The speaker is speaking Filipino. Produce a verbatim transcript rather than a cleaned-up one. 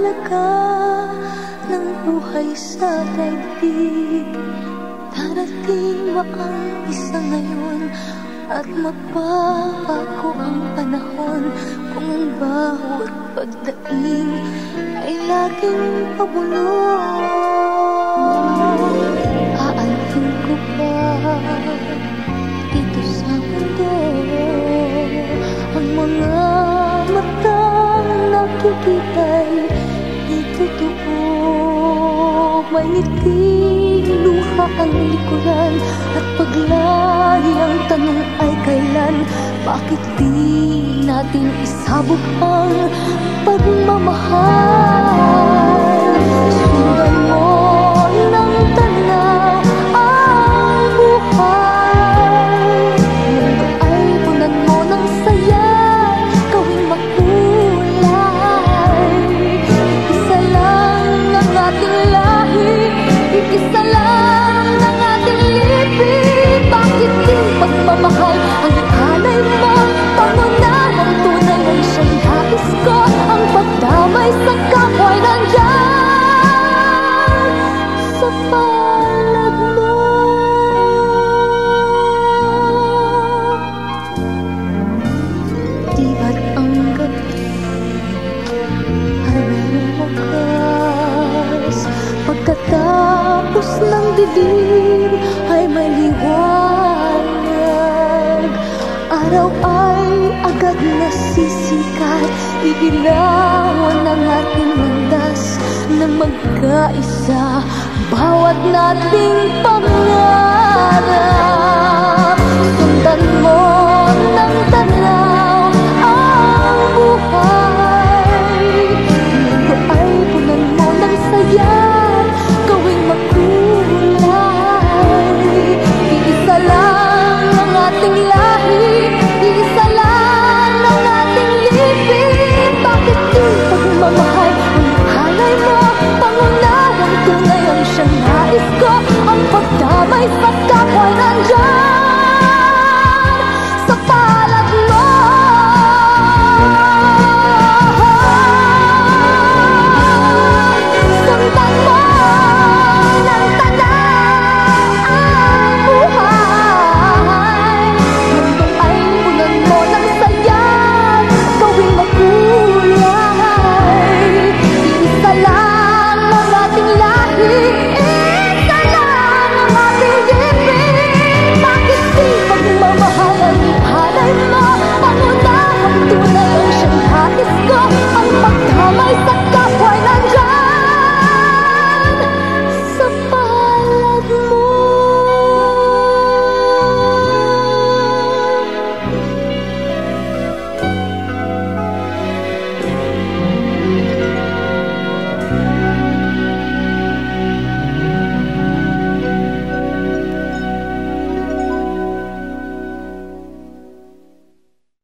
halaga ng buhay sa daigdig. Darating ba ang isa ngayon at magbabago ang panahon kung ang bawat pagdaing ay laging pabulong? Aanhin ko ba dito sa mundo ang mga matang nakikita'y di totoo? May ngiting luha ang likuran at paglagi ang tanong ay kailan? Bakit di natin isabog ang pagmamahal? Sundan mo ng tanaw ang buhay. Mundo ay punan mo ng saya, gawing makulay. Isa lang ang ating lahi, isa lang ang ating libig. Bakit di pagmamahal ang ihalay mo? Pangunahang tunay ay siyang nais ko. Ang pagdamay sa kapwa ay nandyan sa palad mo. Di ba't ang gabi ay mayroong wakas? Pagkatapos ng dilim ay may liwanag. Araw ay agad nasisikat, iilawan ang ating landas na magkaisa, bawat nating pangarap. Sundan mo ng tanaw ang buhay. Mundo ay punan mo ng saya, gawing makulay. Iisa lang ang ating lahi, iisa lang ang ating libig. Bakit di pagmamahal